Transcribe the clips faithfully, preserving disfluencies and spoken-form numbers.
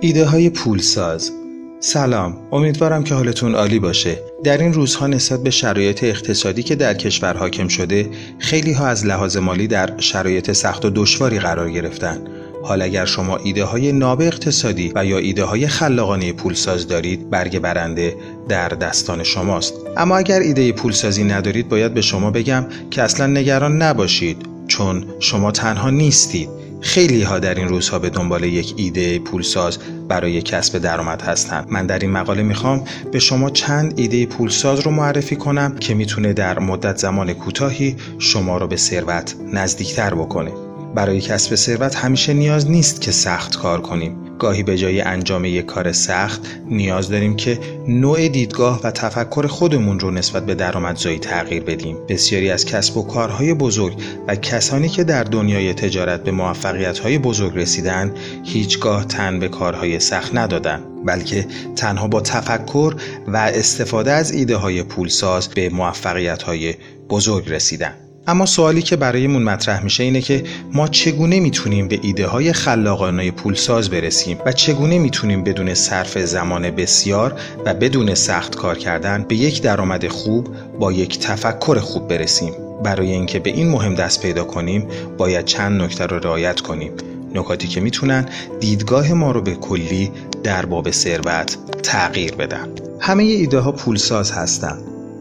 ایده های پولساز. سلام، امیدوارم که حالتون عالی باشه. در این روزها نسبت به شرایط اقتصادی که در کشور حاکم شده، خیلی ها از لحاظ مالی در شرایط سخت و دشواری قرار گرفتن. حال اگر شما ایده های ناب اقتصادی و یا ایده های خلاقانه پولساز دارید، برگ برنده در دستان شماست. اما اگر ایده پولسازی ندارید، باید به شما بگم که اصلا نگران نباشید، چون شما تنها نیستید. خیلی ها در این روزها به دنبال یک ایده پولساز برای کسب درآمد هستند. من در این مقاله میخوام به شما چند ایده پولساز رو معرفی کنم که میتونه در مدت زمان کوتاهی شما رو به ثروت نزدیکتر بکنه. برای کسب ثروت همیشه نیاز نیست که سخت کار کنیم. گاهی به جای انجام یک کار سخت نیاز داریم که نوع دیدگاه و تفکر خودمون رو نسبت به درآمدزایی تغییر بدیم. بسیاری از کسب و کارهای بزرگ و کسانی که در دنیای تجارت به موفقیت‌های بزرگ رسیدن هیچگاه تن به کارهای سخت ندادن، بلکه تنها با تفکر و استفاده از ایده‌های پولساز به موفقیت‌های بزرگ رسیدن. اما سوالی که برایمون مطرح میشه اینه که ما چگونه میتونیم به ایده های خلاقانه پولساز برسیم و چگونه میتونیم بدون صرف زمان بسیار و بدون سخت کار کردن به یک درآمد خوب با یک تفکر خوب برسیم. برای اینکه به این مهم دست پیدا کنیم باید چند نکته رو رعایت کنیم، نکاتی که میتونن دیدگاه ما رو به کلی در باب ثروت تغییر بدن. همه ایده ها پولساز هستن.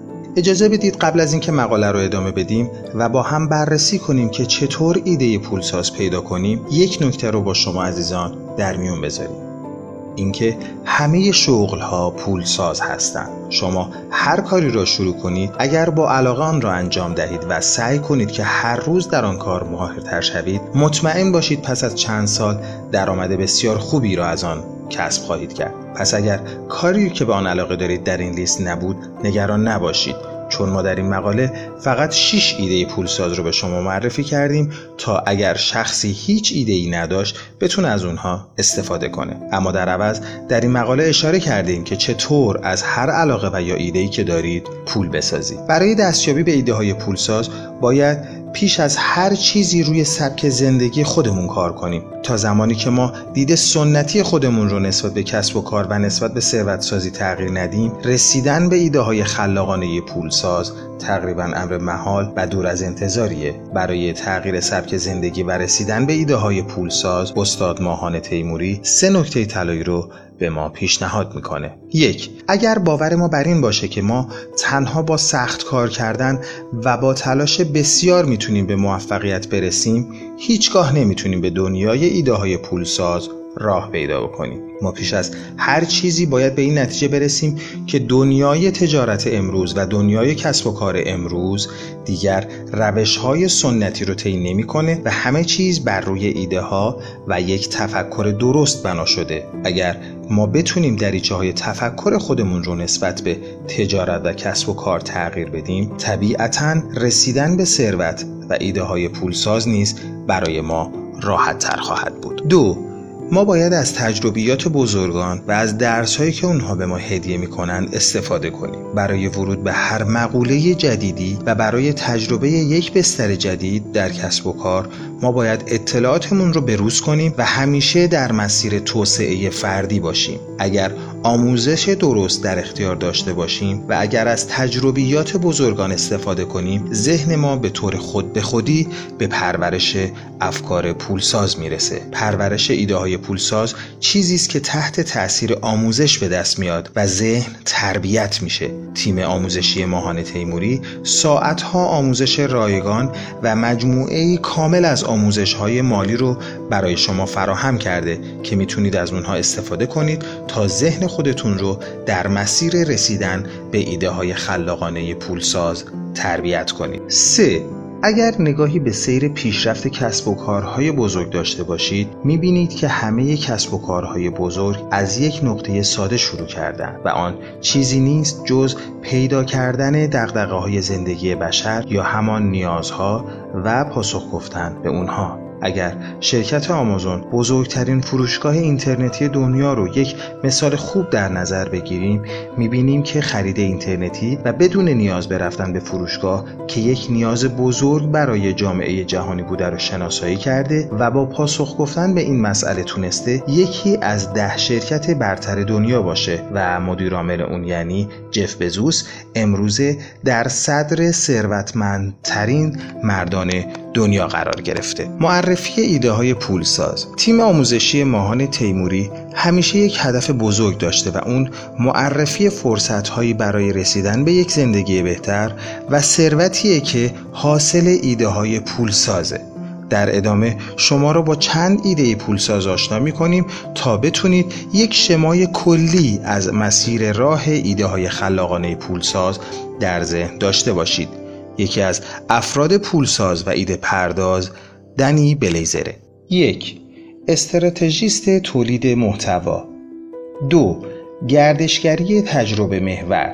اجازه بدید قبل از اینکه مقاله رو ادامه بدیم و با هم بررسی کنیم که چطور ایده پولساز پیدا کنیم، یک نکته رو با شما عزیزان در میون بذاریم. اینکه همه شغل‌ها پولساز هستند. شما هر کاری را شروع کنید، اگر با علاقه آن را انجام دهید و سعی کنید که هر روز در آن کار ماهرتر شوید، مطمئن باشید پس از چند سال درآمد بسیار خوبی را از آن کسب خواهید کرد. پس اگر کاری که به آن علاقه دارید در این لیست نبود، نگران نباشید، چون ما در این مقاله فقط شش ایده پولساز رو به شما معرفی کردیم تا اگر شخصی هیچ ایده‌ای نداشت بتونه از اونها استفاده کنه. اما در عوض در این مقاله اشاره کردیم که چطور از هر علاقه و یا ایده‌ای که دارید پول بسازید. برای دستیابی به ایده‌های پولساز باید پیش از هر چیزی روی سبک زندگی خودمون کار کنیم. تا زمانی که ما دید سنتی خودمون رو نسبت به کسب و کار و نسبت به ثروت سازی تغییر ندیم، رسیدن به ایده های خلاقانه پولساز تقریبا امر محال و دور از انتظاریه. برای تغییر سبک زندگی و رسیدن به ایده های پولساز، استاد ماهان تیموری سه نکته طلایی رو به ما پیشنهاد میکنه. یک، اگر باور ما بر این باشه که ما تنها با سخت کار کردن و با تلاش بسیار میتونیم به موفقیت برسیم، هیچگاه نمیتونیم به دنیای ایده های پولساز راه پیدا بکنیم. ما پیش از هر چیزی باید به این نتیجه برسیم که دنیای تجارت امروز و دنیای کسب و کار امروز دیگر روش‌های سنتی رو طی نمی‌کنه و همه چیز بر روی ایده ها و یک تفکر درست بنا شده. اگر ما بتونیم دریچه‌های تفکر خودمون رو نسبت به تجارت و کسب و کار تغییر بدیم، طبیعتاً رسیدن به ثروت و ایده های پولساز نیز برای ما راحت‌تر خواهد بود. دو، ما باید از تجربیات بزرگان و از درس‌هایی که اونها به ما هدیه می‌کنن استفاده کنیم. برای ورود به هر مقوله جدیدی و برای تجربه یک بستر جدید در کسب و کار، ما باید اطلاعاتمون رو بروز کنیم و همیشه در مسیر توسعه فردی باشیم. اگر آموزش درست در اختیار داشته باشیم و اگر از تجربیات بزرگان استفاده کنیم، ذهن ما به طور خود به خودی به پرورش افکار پولساز میرسه. پرورش ایده‌های پولساز چیزی است که تحت تأثیر آموزش به دست میاد و ذهن تربیت میشه. تیم آموزشی ماهان تیموری ساعتها آموزش رایگان و مجموعه‌ای کامل از آموزش‌های مالی رو برای شما فراهم کرده که میتونید از اونها استفاده کنید تا ذهن خودتون رو در مسیر رسیدن به ایده‌های خلاقانه پولساز تربیت کنید. سه، اگر نگاهی به سیر پیشرفت کسب و کارهای بزرگ داشته باشید، میبینید که همه کسب و کارهای بزرگ از یک نقطه ساده شروع کردن و آن چیزی نیست جز پیدا کردن دغدغه‌های زندگی بشر یا همان نیازها و پاسخ گفتن به اونها. اگر شرکت آمازون بزرگترین فروشگاه اینترنتی دنیا رو یک مثال خوب در نظر بگیریم، میبینیم که خرید اینترنتی و بدون نیاز به رفتن به فروشگاه که یک نیاز بزرگ برای جامعه جهانی بوده رو شناسایی کرده و با پاسخ گفتن به این مسئله تونسته یکی از ده شرکت برتر دنیا باشه و مدیر عامل اون یعنی جف بزوس امروزه در صدر ثروتمندترین مردان دنیا قرار گرفته. معرفی ایده های پولساز. تیم آموزشی ماهان تیموری همیشه یک هدف بزرگ داشته و اون معرفی فرصت هایی برای رسیدن به یک زندگی بهتر و ثروتیه که حاصل ایده های پولسازه. در ادامه شما رو با چند ایده پولساز آشنا می‌کنیم تا بتونید یک شمای کلی از مسیر راه ایده های خلاقانه پولساز در ذهن داشته باشید. یکی از افراد پولساز و ایده پرداز دنی بلیزره. یک، استراتژیست تولید محتوا. دو، گردشگری تجربه محور.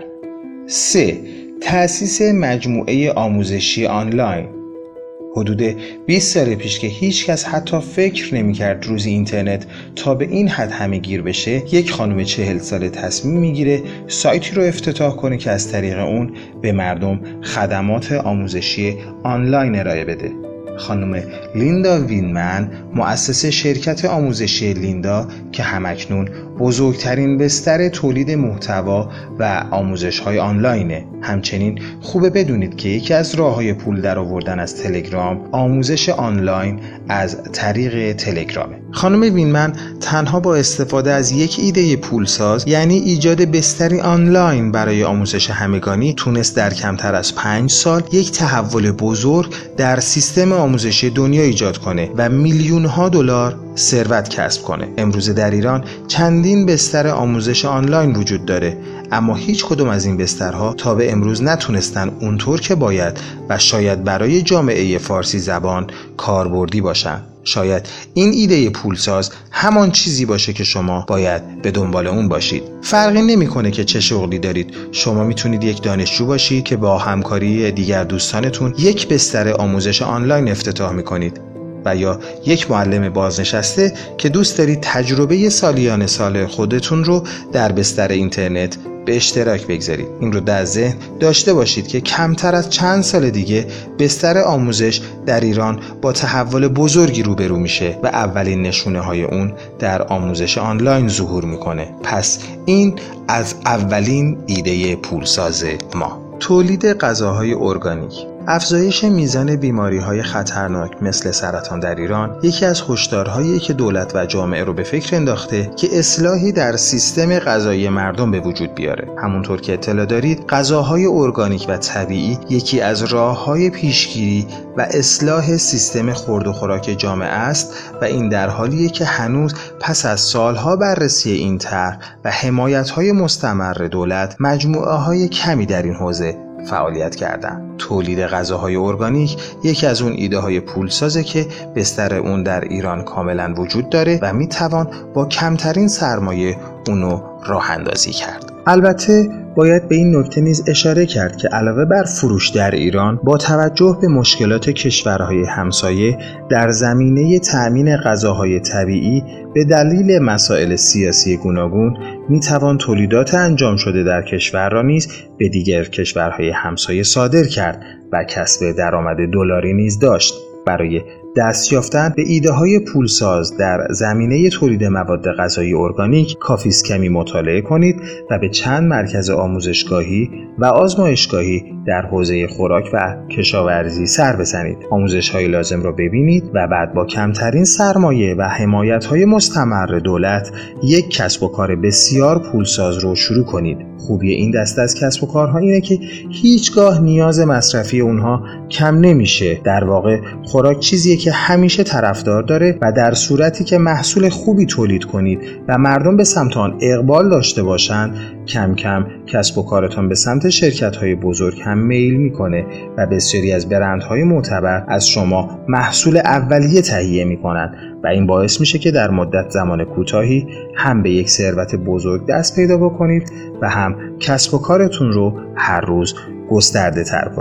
سه، تأسیس مجموعه آموزشی آنلاین. حدود بیست سال پیش که هیچ کس حتی فکر نمی‌کرد روزی اینترنت تا به این حد همه گیر بشه، یک خانم چهل ساله تصمیم میگیره سایتی رو افتتاح کنه که از طریق اون به مردم خدمات آموزشی آنلاین ارائه بده. خانم لیندا وینمن، مؤسس شرکت آموزشی لیندا که همکنون بزرگترین بستر تولید محتوا و آموزش‌های آنلاینه. همچنین خوبه بدونید که یکی از راه‌های پول درآوردن از تلگرام آموزش آنلاین از طریق تلگرامه. خانم وینمن تنها با استفاده از یک ایده پولساز، یعنی ایجاد بستری آنلاین برای آموزش همگانی، تونست در کمتر از پنج سال یک تحول بزرگ در سیستم آموزشی دنیا ایجاد کنه و میلیون ها دلار ثروت کسب کنه. امروزه در ایران چندین بستر آموزش آنلاین وجود داره، اما هیچ کدوم از این بسترها تا به امروز نتونستن اونطور که باید و شاید برای جامعه فارسی زبان کاربردی باشن. شاید این ایده پولساز همان چیزی باشه که شما باید به دنبال اون باشید. فرقی نمیکنه که چه شغلی دارید. شما میتونید یک دانشجو باشید که با همکاری دیگر دوستانتون یک بستر آموزش آنلاین افتتاح میکنید، و یا یک معلم بازنشسته که دوست دارید تجربه سالیان سال خودتون رو در بستر اینترنت به اشتراک بگذارید. این رو در ذهن داشته باشید که کمتر از چند سال دیگه بستر آموزش در ایران با تحول بزرگی روبرو میشه و اولین نشونه های اون در آموزش آنلاین ظهور میکنه. پس این از اولین ایده پولساز ما. تولید غذاهای ارگانیک. افزایش میزان بیماری‌های خطرناک مثل سرطان در ایران یکی از هشدارهایی که دولت و جامعه رو به فکر انداخته که اصلاحی در سیستم غذایی مردم به وجود بیاره. همونطور که اطلاع دارید، غذاهای ارگانیک و طبیعی یکی از راه‌های پیشگیری و اصلاح سیستم خورد و خوراک جامعه است و این در حالیه که هنوز پس از سالها بررسی این طرح و حمایت‌های مستمر دولت، مجموعه‌های کمی در این حوزه فعالیت کردن. تولید غذاهای ارگانیک یکی از اون ایده های پولسازه که بستر اون در ایران کاملا وجود داره و میتوان با کمترین سرمایه اونو راه اندازی کرد. البته باید به این نکته نیز اشاره کرد که علاوه بر فروش در ایران، با توجه به مشکلات کشورهای همسایه در زمینه تأمین غذاهای طبیعی به دلیل مسائل سیاسی گوناگون، میتوان تولیدات انجام شده در کشور را نیز به دیگر کشورهای همسایه صادر کرد و کسب درآمد دلاری نیز داشت. برای دست یافتن به ایده های پولساز در زمینه تولید مواد غذایی ارگانیک کافی است کمی مطالعه کنید و به چند مرکز آموزشگاهی و آزمایشگاهی در حوزه خوراک و کشاورزی سر بزنید. آموزش های لازم را ببینید و بعد با کمترین سرمایه و حمایت های مستمر دولت یک کسب و کار بسیار پولساز رو شروع کنید. خوبی این دسته از کسب و کارها اینه که هیچگاه نیاز مصرفی اونها کم نمیشه. در واقع خوراک چیزیه که همیشه طرفدار داره و در صورتی که محصول خوبی تولید کنید و مردم به سمت آن اقبال داشته باشند، کم کم کسب و کارتان به سمت شرکت‌های بزرگ هم میل میکنه و بسیاری از برندهای معتبر از شما محصول اولیه تهیه میکنن و این باعث میشه که در مدت زمان کوتاهی هم به یک ثروت بزرگ دست پیدا بکنید و هم کسب و کارتون رو هر روز گسترده تر کنید.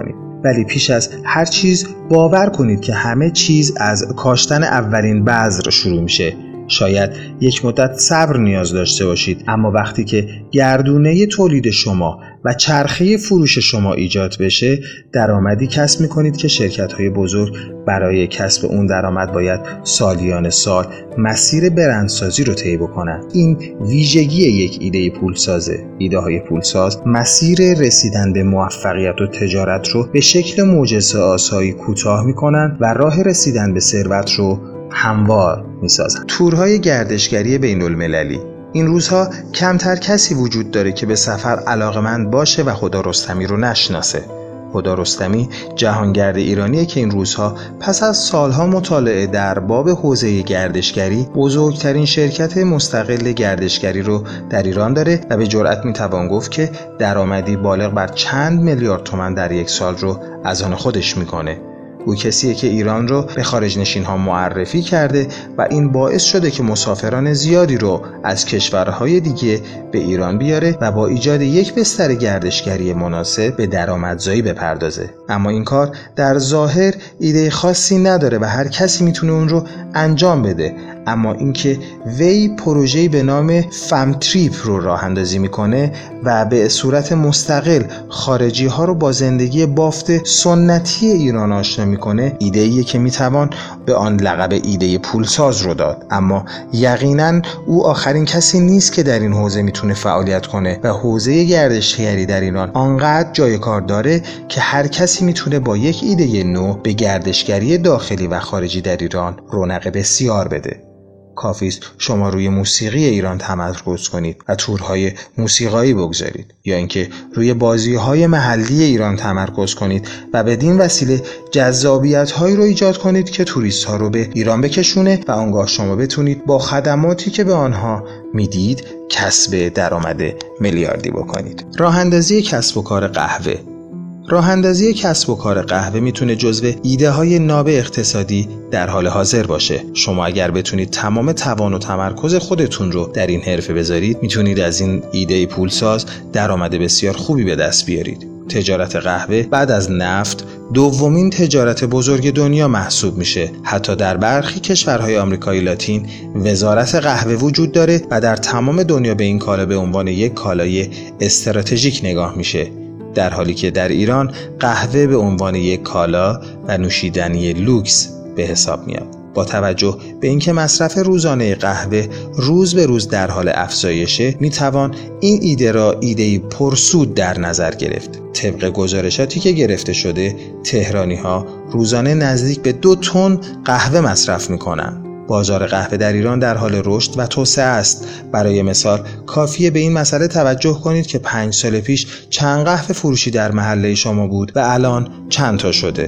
ولی پیش از هر چیز باور کنید که همه چیز از کاشتن اولین بذر شروع میشه. شاید یک مدت صبر نیاز داشته باشید، اما وقتی که گردونه تولید شما و چرخه فروش شما ایجاد بشه، درآمدی کسب می‌کنید که شرکت‌های بزرگ برای کسب اون درآمد باید سالیان سال مسیر برندسازی رو طی بکنن. این ویژگی یک ایده پولسازه. ایده‌های پولساز مسیر رسیدن به موفقیت و تجارت رو به شکل معجزه‌آسایی کوتاه می‌کنن و راه رسیدن به ثروت رو هموار می‌سازن. تورهای گردشگری بین‌المللی. این روزها کمتر کسی وجود داره که به سفر علاقمند باشه و هدی رستمی رو نشناسه. هدی رستمی جهانگرد ایرانیه که این روزها پس از سالها مطالعه در باب حوزه گردشگری بزرگترین شرکت مستقل گردشگری رو در ایران داره و به جرئت میتوان گفت که درآمدی بالغ بر چند میلیارد تومان در یک سال رو از آن خودش میکنه. او کسیه که ایران رو به خارج نشین ها معرفی کرده و این باعث شده که مسافران زیادی رو از کشورهای دیگه به ایران بیاره و با ایجاد یک بستر گردشگری مناسب به درآمدزایی بپردازه. اما این کار در ظاهر ایده خاصی نداره و هر کسی میتونه اون رو انجام بده، اما اینکه وی پروژه‌ای به نام فم تریپ رو راه اندازی میکنه و به صورت مستقل خارجی ها رو با زندگی بافت سنتی ایران آشنا میکنه، ایده ایه که میتوان به آن لقب ایده پولساز رو داد. اما یقینا او آخرین کسی نیست که در این حوزه میتونه فعالیت کنه و حوزه گردشگری در ایران آنقدر جای کار داره که هر کسی میتونه با یک ایده نو به گردشگری داخلی و خارجی در ایران رونق بسیار بده. کافیست شما روی موسیقی ایران تمرکز کنید و تورهای موسیقایی بگذارید، یا اینکه روی بازی‌های محلی ایران تمرکز کنید و بدین وسیله جذابیت‌هایی رو ایجاد کنید که توریست‌ها رو به ایران بکشونه و آنگاه شما بتونید با خدماتی که به آنها میدید کسب درآمد میلیاردی بکنید. راه‌اندازی کسب و کار قهوه. راه‌اندازی کسب و کار قهوه میتونه جزو ایده های ناب اقتصادی در حال حاضر باشه. شما اگر بتونید تمام توان و تمرکز خودتون رو در این حرفه بذارید، میتونید از این ایده پولساز درآمد بسیار خوبی به دست بیارید. تجارت قهوه بعد از نفت دومین تجارت بزرگ دنیا محسوب میشه. حتی در برخی کشورهای آمریکای لاتین وزارت قهوه وجود داره و در تمام دنیا به این کالا به عنوان یک کالای استراتژیک نگاه میشه، در حالی که در ایران قهوه به عنوان یک کالا و نوشیدنی لوکس به حساب میاد. با توجه به اینکه مصرف روزانه قهوه روز به روز در حال افزایشه، میتوان این ایده را ایده‌ای پرسود در نظر گرفت. طبق گزارشاتی که گرفته شده، تهرانی‌ها روزانه نزدیک به دو تن قهوه مصرف میکنن. بازار قهوه در ایران در حال رشد و توسعه است. برای مثال کافیه به این مسئله توجه کنید که پنج سال پیش چند قهوه فروشی در محله شما بود و الان چند تا شده.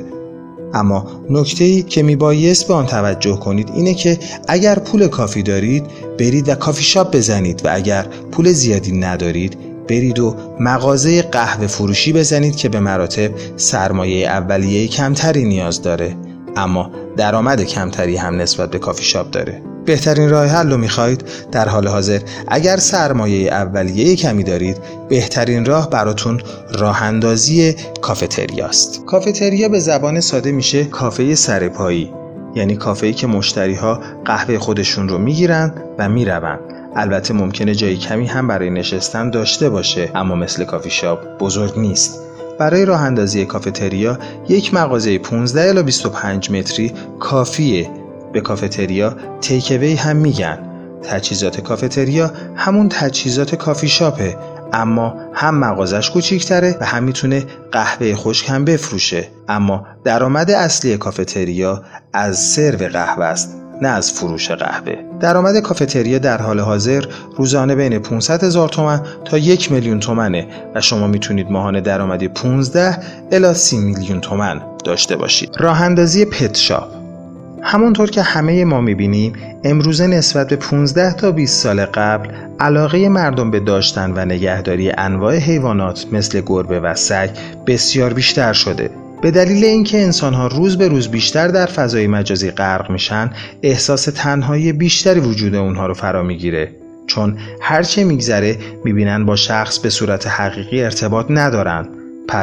اما نکته‌ای که میبایست به آن توجه کنید اینه که اگر پول کافی دارید برید و کافی شاپ بزنید و اگر پول زیادی ندارید برید و مغازه قهوه فروشی بزنید که به مراتب سرمایه اولیه کمتری نیاز داره، اما درآمد کمتری هم نسبت به کافی شاپ داره. بهترین راه حل رو میخواید؟ در حال حاضر اگر سرمایه اولیه کمی دارید، بهترین راه براتون راه اندازی کافتریاست. کافتریا به زبان ساده میشه کافه سرپایی، یعنی کافه‌ای که مشتری‌ها قهوه خودشون رو میگیرن و میرون. البته ممکنه جای کمی هم برای نشستن داشته باشه، اما مثل کافی شاپ بزرگ نیست. برای راه اندازی کافتریا یک مغازه پانزده الی بیست و پنج متری کافیه. به کافتریا تیک اوی هم میگن. تجهیزات کافتریا همون تجهیزات کافی شاپه، اما هم مغازش کوچیک‌تره و هم میتونه قهوه خشک هم بفروشه. اما درآمد اصلی کافتریا از سرو قهوه است، نه از فروش قهوه. درآمد کافتریا در حال حاضر روزانه بین پانصد هزار تومان تا یک میلیون تومانه و شما میتونید ماهانه درآمدی پانزده الی سی میلیون تومان داشته باشید. راه اندازی پت شاپ. همونطور که همه ما میبینیم امروزه نسبت به پانزده تا بیست سال قبل علاقه مردم به داشتن و نگهداری انواع حیوانات مثل گربه و سگ بسیار بیشتر شده. به دلیل اینکه انسان‌ها روز به روز بیشتر در فضای مجازی غرق میشن، احساس تنهایی بیشتری وجود اونها رو فرا میگیره، چون هرچه میگذره میبینن با شخص به صورت حقیقی ارتباط ندارن. پس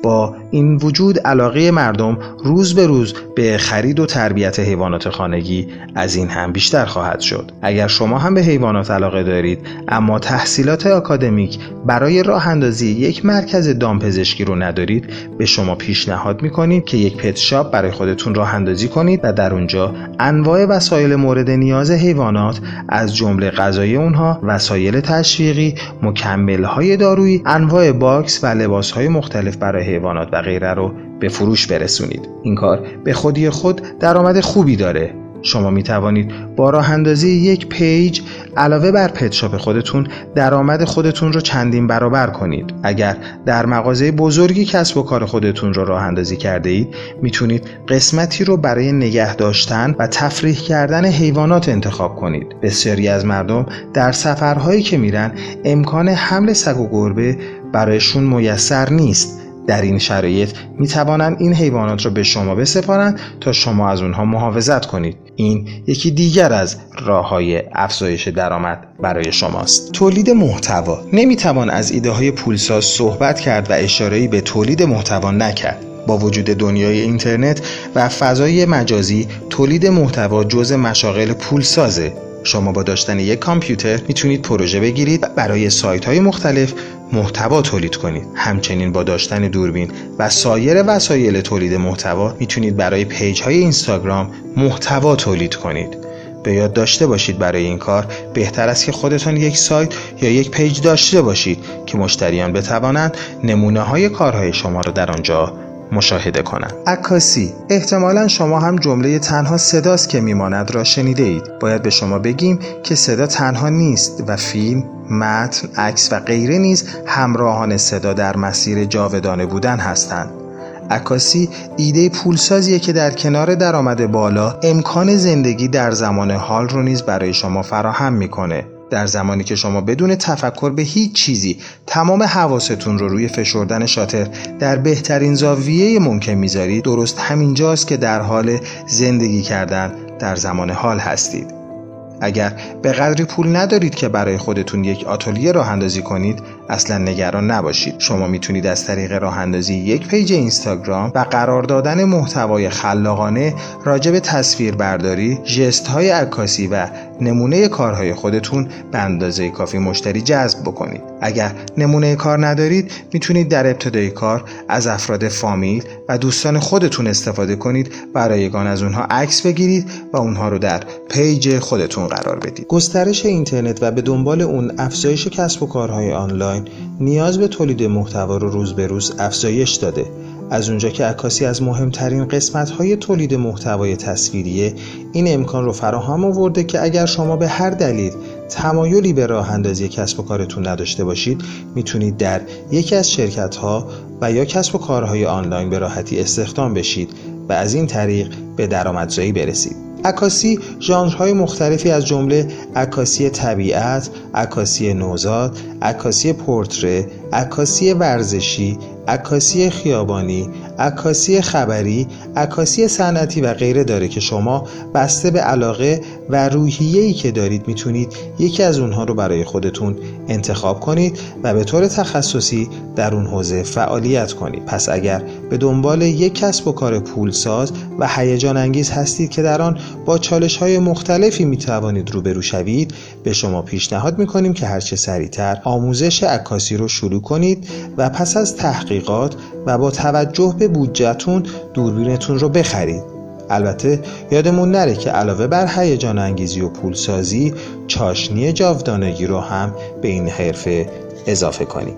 با این وجود علاقه مردم روز به روز به خرید و تربیت حیوانات خانگی از این هم بیشتر خواهد شد. اگر شما هم به حیوانات علاقه دارید اما تحصیلات آکادمیک برای راه اندازی یک مرکز دامپزشکی رو ندارید، به شما پیشنهاد می‌کنیم که یک پت شاپ برای خودتون راه اندازی کنید و در اونجا انواع وسایل مورد نیاز حیوانات از جمله غذای اونها، وسایل تشویقی، مکمل‌های دارویی، انواع باکس و لباس‌های مختلف برای حیوانات و غیره رو به فروش برسونید. این کار به خودی خود درآمد خوبی داره. شما می توانید با راه اندازی یک پیج علاوه بر پت شاپ خودتون درآمد خودتون رو چندین برابر کنید. اگر در مغازه بزرگی کسب و کار خودتون رو راه اندازی کرده اید، میتونید قسمتی رو برای نگه داشتن و تفریح کردن حیوانات انتخاب کنید. بسیاری از مردم در سفرهایی که میرن امکان حمل سگ و گربه برایشون میسر نیست. در این شرایط می توانند این حیوانات را به شما بسپارند تا شما از اونها محافظت کنید. این یکی دیگر از راه‌های افزایش درآمد برای شماست. تولید محتوا. نمی توان از ایده های پولساز صحبت کرد و اشاره‌ای به تولید محتوا نکرد. با وجود دنیای اینترنت و فضای مجازی، تولید محتوا جزء مشاغل پولسازه. شما با داشتن یک کامپیوتر میتونید پروژه بگیرید و برای سایت‌های مختلف محتوا تولید کنید. همچنین با داشتن دوربین و سایر وسایل تولید محتوا میتونید برای پیج‌های اینستاگرام محتوا تولید کنید. به یاد داشته باشید برای این کار بهتر است که خودتان یک سایت یا یک پیج داشته باشید که مشتریان بتوانند نمونه‌های کارهای شما را در آنجا مشاهده کنند. عکاسی. احتمالاً شما هم جمله تنها صداست که میماند را شنیده اید. باید به شما بگیم که صدا تنها نیست و فیلم، متن، عکس و غیره نیز همراهان صدا در مسیر جاودانه بودن هستند. عکاسی ایده پولسازیه که در کنار درآمد بالا امکان زندگی در زمان حال رو نیز برای شما فراهم میکنه. در زمانی که شما بدون تفکر به هیچ چیزی تمام حواستون رو روی فشردن شاتر در بهترین زاویه ممکن میذارید، درست همینجاست که در حال زندگی کردن در زمان حال هستید. اگر به قدری پول ندارید که برای خودتون یک آتلیه راه اندازی کنید، اصلا نگران نباشید. شما میتونید از طریق راه اندازی یک پیج اینستاگرام و قرار دادن محتوای خلاقانه راجع به تصویر برداری، ژست های عکاسی و نمونه کارهای خودتون به اندازه کافی مشتری جذب بکنید. اگر نمونه کار ندارید، میتونید در ابتدای کار از افراد فامیل و دوستان خودتون استفاده کنید و رایگان از اونها عکس بگیرید و اونها رو در پیج خودتون قرار بدید. گسترش اینترنت و به دنبال اون افزایش کسب و کارهای آنلاین نیاز به تولید محتوا رو روز به روز افزایش داده. از اونجا که عکاسی از مهمترین قسمت‌های تولید محتوای تصویریه، این امکان رو فراهم آورده که اگر شما به هر دلیل تمایلی به راه اندازی کسب و کارتون نداشته باشید، میتونید در یکی از شرکت‌ها و یا کسب و کارهای آنلاین به راحتی استخدام بشید و از این طریق به درآمدزایی برسید. عکاسی ژانرهای مختلفی از جمله عکاسی طبیعت، عکاسی نوزاد، عکاسی پورتره، عکاسی ورزشی، عکاسی خیابانی، عکاسی خبری، عکاسی صنعتی و غیره داره که شما بسته به علاقه و روحیه‌ای که دارید میتونید یکی از اونها رو برای خودتون انتخاب کنید و به طور تخصصی در اون حوزه فعالیت کنید. پس اگر به دنبال یک کسب و کار پولساز و هیجان انگیز هستید که در آن با چالش‌های مختلفی میتوانید روبرو شوید، به شما پیشنهاد میکنیم که هرچه سریعتر آموزش عکاسی رو شروع کنید و پس از تحقیقات و با توجه به بودجه‌تون دوربینتون رو بخرید. البته یادمون نره که علاوه بر هیجان انگیزی و پولسازی، چاشنی جاودانگی رو هم به این حرفه اضافه کنید.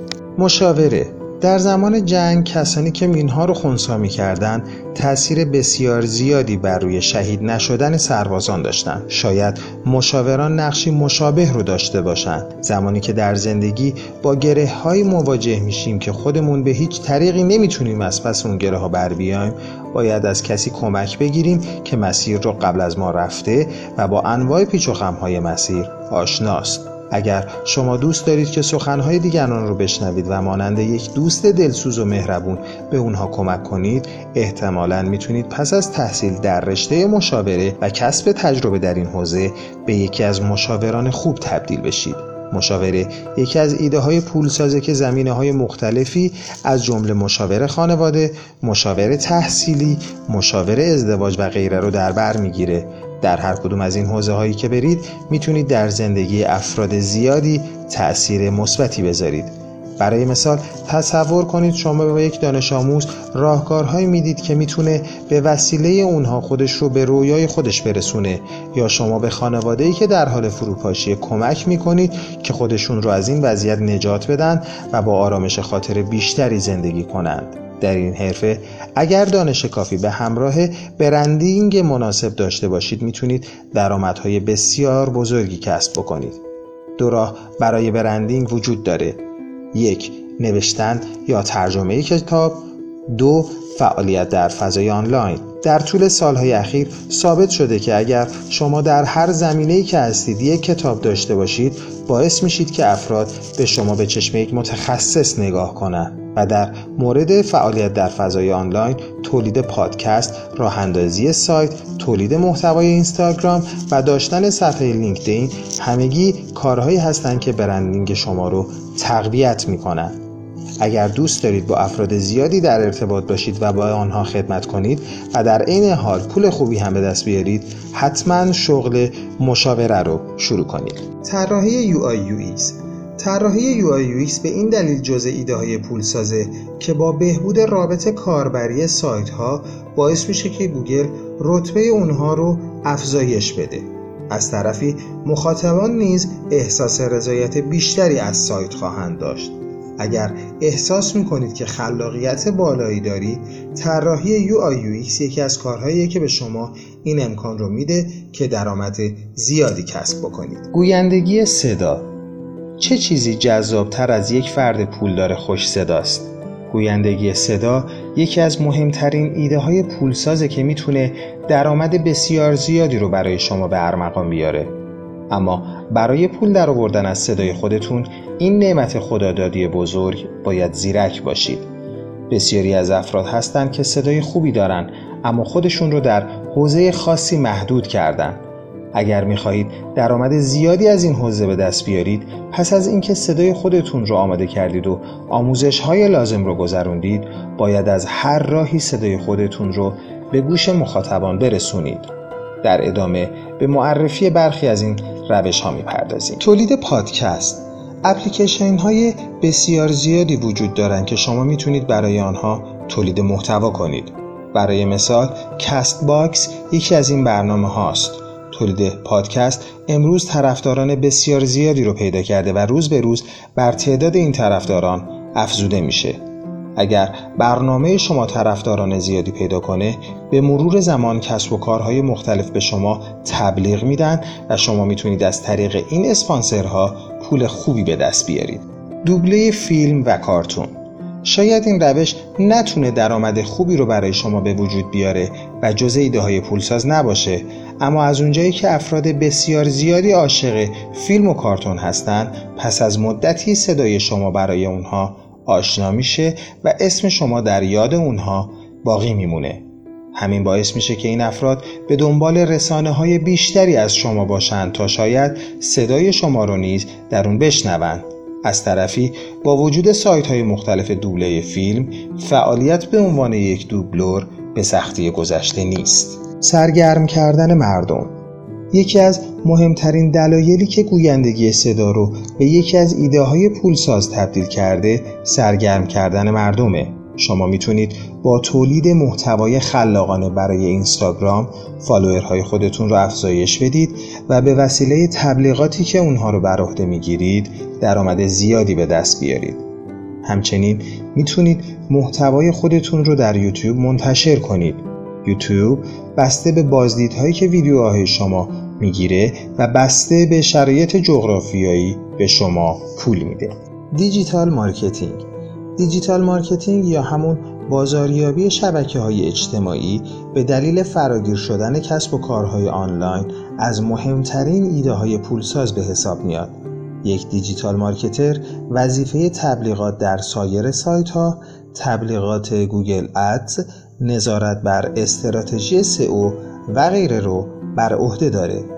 مشاوره. در زمان جنگ کسانی که مینها رو خنثی می‌کردند تأثیر بسیار زیادی بر روی شهید نشدن سربازان داشتند. شاید مشاوران نقشی مشابه رو داشته باشند. زمانی که در زندگی با گره‌های مواجه میشیم که خودمون به هیچ طریقی نمیتونیم از پس اون گره‌ها بر بیایم، باید از کسی کمک بگیریم که مسیر رو قبل از ما رفته و با انواع پیچ و خم‌های مسیر آشناست. اگر شما دوست دارید که سخنهای دیگران رو بشنوید و مانند یک دوست دلسوز و مهربون به اونها کمک کنید، احتمالاً میتونید پس از تحصیل در رشته مشاوره و کسب تجربه در این حوزه به یکی از مشاوران خوب تبدیل بشید. مشاوره یکی از ایده های پولسازه که زمینه های مختلفی از جمله مشاوره خانواده، مشاوره تحصیلی، مشاوره ازدواج و غیره رو در بر میگیره. در هر کدوم از این حوزه هایی که برید میتونید در زندگی افراد زیادی تأثیر مثبتی بذارید. برای مثال تصور کنید شما به یک دانش آموز راهکارهایی میدید که میتونه به وسیله اونها خودش رو به رویای خودش برسونه، یا شما به خانواده‌ای که در حال فروپاشی کمک میکنید که خودشون رو از این وضعیت نجات بدن و با آرامش خاطر بیشتری زندگی کنند. در این حرفه اگر دانش کافی به همراه برندینگ مناسب داشته باشید میتونید درآمدهای بسیار بزرگی کسب بکنید. دو راه برای برندینگ وجود داره: یک، نوشتن یا ترجمه کتاب. دو، فعالیت در فضای آنلاین. در طول سالهای اخیر ثابت شده که اگر شما در هر زمینه‌ای که هستید یک کتاب داشته باشید باعث میشید که افراد به شما به چشم یک متخصص نگاه کنند. و در مورد فعالیت در فضای آنلاین، تولید پادکست، راه اندازی سایت، تولید محتوای اینستاگرام و داشتن صفحه لینکدین همگی کارهایی هستند که برندینگ شما رو تقویت میکنن. اگر دوست دارید با افراد زیادی در ارتباط باشید و با آنها خدمت کنید و در عین حال پول خوبی هم به دست بیارید، حتما شغل مشاوره رو شروع کنید. طراحی یو آی یو ایکس. طراحی یو آی یو ایکس به این دلیل جزء ایده های پولسازه که با بهبود رابط کاربری سایت ها باعث میشه که گوگل رتبه اونها رو افزایش بده. از طرفی مخاطبان نیز احساس رضایت بیشتری از سایت خواهند داشت. اگر احساس میکنید که خلاقیت بالایی دارید، طراحی یو آی یو ایکس یکی از کارهاییه که به شما این امکان رو میده که درآمد زیادی کسب بکنید. گویندگی صدا. چه چیزی جذابتر از یک فرد پولدار خوش صداست؟ گویندگی صدا یکی از مهمترین ایده های پولسازه که میتونه درآمد بسیار زیادی رو برای شما به ارمغان بیاره. اما برای پول در آوردن از صدای خودتون، این نعمت خدادادی بزرگ، باید زیرک باشید. بسیاری از افراد هستند که صدای خوبی دارن اما خودشون رو در حوزه خاصی محدود کردن. اگر میخواهید درآمد زیادی از این حوزه به دست بیارید، پس از اینکه صدای خودتون رو آماده کردید و آموزش‌های لازم رو گذروندید، باید از هر راهی صدای خودتون رو به گوش مخاطبان برسونید. در ادامه به معرفی برخی از این روش‌ها می‌پردازیم. تولید پادکست. اپلیکیشن‌های بسیار زیادی وجود دارند که شما میتونید برای آنها تولید محتوا کنید. برای مثال کست باکس یکی از این برنامه هاست. تولید پادکست امروز طرفداران بسیار زیادی رو پیدا کرده و روز به روز بر تعداد این طرفداران افزوده میشه. اگر برنامه شما طرفداران زیادی پیدا کنه، به مرور زمان کسب و کارهای مختلف به شما تبلیغ میدن و شما میتونید از طریق این اسپانسرها پول خوبی به دست بیارید. دوبله فیلم و کارتون. شاید این روش نتونه درآمد خوبی رو برای شما به وجود بیاره و جزء ایده های پولساز نباشه، اما از اونجایی که افراد بسیار زیادی عاشق فیلم و کارتون هستن، پس از مدتی صدای شما برای اونها آشنا میشه و اسم شما در یاد اونها باقی میمونه. همین باعث میشه که این افراد به دنبال رسانه‌های بیشتری از شما باشند تا شاید صدای شما رو نیز در اون بشنوند. از طرفی با وجود سایت‌های مختلف دوبله فیلم، فعالیت به عنوان یک دوبلور به سختی گذشته نیست. سرگرم کردن مردم. یکی از مهمترین دلایلی که گویندگی صدا رو به یکی از ایده‌های پولساز تبدیل کرده، سرگرم کردن مردمه. شما میتونید با تولید محتوای خلاقانه برای اینستاگرام فالوورهای خودتون رو افزایش بدید و به وسیله تبلیغاتی که اونها رو بر عهده میگیرید درآمد زیادی به دست بیارید. همچنین میتونید محتوای خودتون رو در یوتیوب منتشر کنید. یوتیوب بسته به بازدیدهایی که ویدیوهای شما میگیره و بسته به شرایط جغرافیایی به شما پول میده. دیجیتال مارکتینگ. دیجیتال مارکتینگ یا همون بازاریابی شبکه‌های اجتماعی به دلیل فراگیر شدن کسب و کارهای آنلاین از مهمترین ایده‌های پولساز به حساب میاد. یک دیجیتال مارکتر وظیفه تبلیغات در سایر سایت‌ها، تبلیغات گوگل ادز، نظارت بر استراتژی سئو و غیره رو بر عهده داره.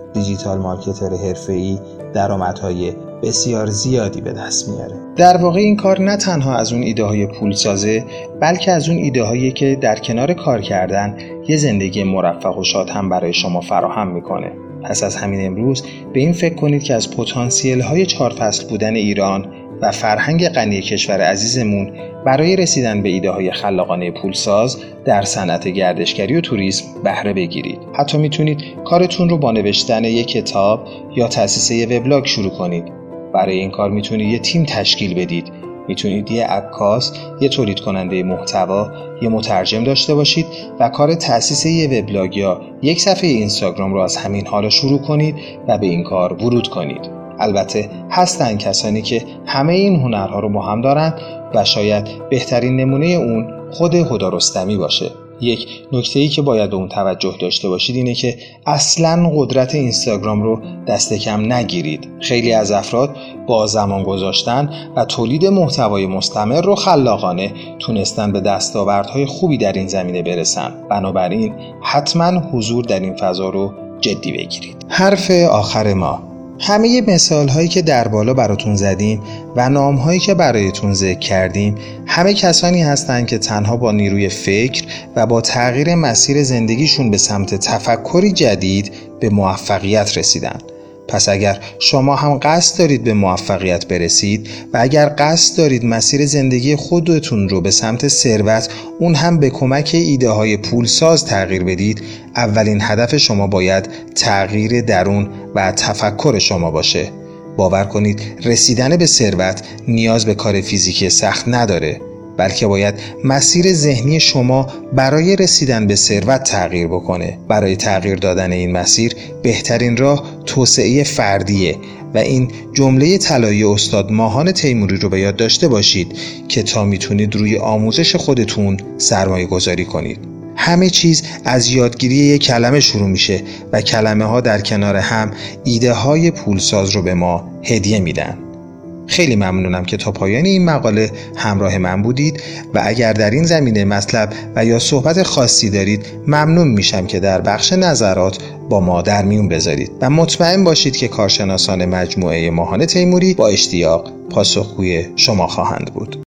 دیجیتال مارکتر حرفه‌ای درآمدهای بسیار زیادی به دست میاره. در واقع این کار نه تنها از اون ایده های پول سازه، بلکه از اون ایده هایی که در کنار کار کردن یه زندگی مرفه و شاد هم برای شما فراهم میکنه. پس از همین امروز به این فکر کنید که از پتانسیل های چهار فصل بودن ایران و فرهنگ غنی کشور عزیزمون برای رسیدن به ایده های خلاقانه پولساز در صنعت گردشگری و توریسم بهره بگیرید. حتی میتونید کارتون رو با نوشتن یک کتاب یا تأسیس یک وبلاگ شروع کنید. برای این کار میتونید یه تیم تشکیل بدید. میتونید یه عکاس، یه تولید کننده محتوا، یه مترجم داشته باشید و کار تأسیس یه وبلاگ یا یک صفحه اینستاگرام رو از همین حالا شروع کنید و به این کار ورود کنید. البته هستن کسانی که همه این هنرها رو با هم دارن و شاید بهترین نمونه اون خود هدی رستمی باشه. یک نکته‌ای که باید به اون توجه داشته باشید اینه که اصلاً قدرت اینستاگرام رو دست کم نگیرید. خیلی از افراد با زمان گذاشتن و تولید محتوای مستمر رو خلاقانه تونستن به دستاوردهای خوبی در این زمینه برسن. بنابراین حتماً حضور در این فضا رو جدی بگیرید. حرف آخر ما: همه مثال هایی که در بالا براتون زدیم و نام هایی که برایتون ذکر کردیم همه کسانی هستند که تنها با نیروی فکر و با تغییر مسیر زندگیشون به سمت تفکری جدید به موفقیت رسیدن. پس اگر شما هم قصد دارید به موفقیت برسید و اگر قصد دارید مسیر زندگی خودتون رو به سمت ثروت، اون هم به کمک ایده های پولساز تغییر بدید، اولین هدف شما باید تغییر درون و تفکر شما باشه. باور کنید رسیدن به ثروت نیاز به کار فیزیکی سخت نداره، بلکه باید مسیر ذهنی شما برای رسیدن به ثروت تغییر بکنه. برای تغییر دادن این مسیر بهترین راه توسعه فردیه و این جمله طلایی استاد ماهان تیموری رو به یاد داشته باشید که تا میتونید روی آموزش خودتون سرمایه گذاری کنید. همه چیز از یادگیری یک کلمه شروع میشه و کلمه ها در کنار هم ایده های پولساز رو به ما هدیه میدن. خیلی ممنونم که تا پایان این مقاله همراه من بودید و اگر در این زمینه مطلب و یا صحبت خاصی دارید ممنون میشم که در بخش نظرات با ما در میون بذارید و مطمئن باشید که کارشناسان مجموعه ماهان تیموری با اشتیاق پاسخگوی شما خواهند بود.